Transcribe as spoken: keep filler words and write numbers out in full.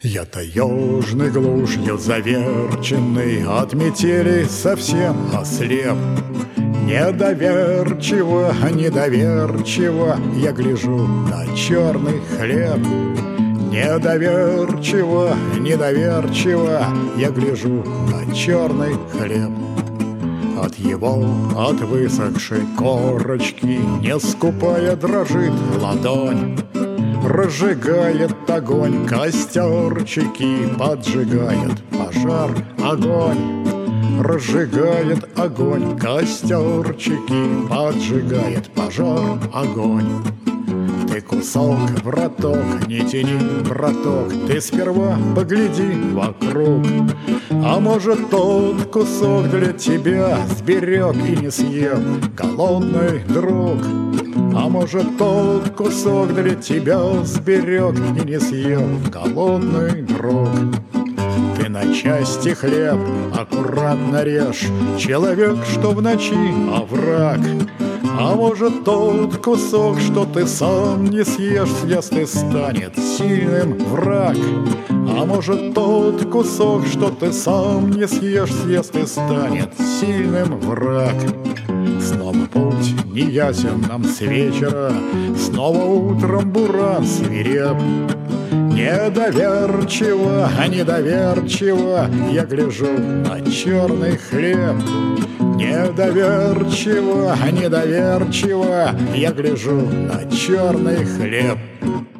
Я таежной глушью заверченный, от метели совсем ослеп. Недоверчиво, недоверчиво я гляжу на черный хлеб. Недоверчиво, недоверчиво я гляжу на черный хлеб. От его, от высохшей корочки не скупая дрожит ладонь. Разжигает огонь костерчики, поджигает пожар огонь. Разжигает огонь костерчики, поджигает пожар огонь. Ты кусок, браток, не тяни, браток, ты сперва погляди вокруг. А может, тот кусок для тебя сберег и не съел голодный друг. А может, тот кусок для тебя сберег и не съел голодный друг. Ты на части хлеб аккуратно режь, человек, что в ночи овраг. А может, тот кусок, что ты сам не съешь, съест и станет сильным враг. А может, тот кусок, что ты сам не съешь, съест и станет сильным враг. Снова путь неясен нам с вечера, снова утром буран свиреп. Недоверчиво, недоверчиво я гляжу на черный хлеб. Недоверчиво, недоверчиво я гляжу на черный хлеб.